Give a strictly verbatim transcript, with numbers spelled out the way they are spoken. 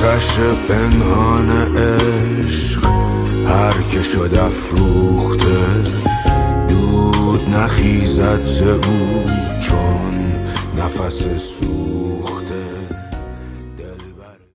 آتش پنهان عشق هر که شد افروخته، دود نخیزد ز او چون نفس سوخته.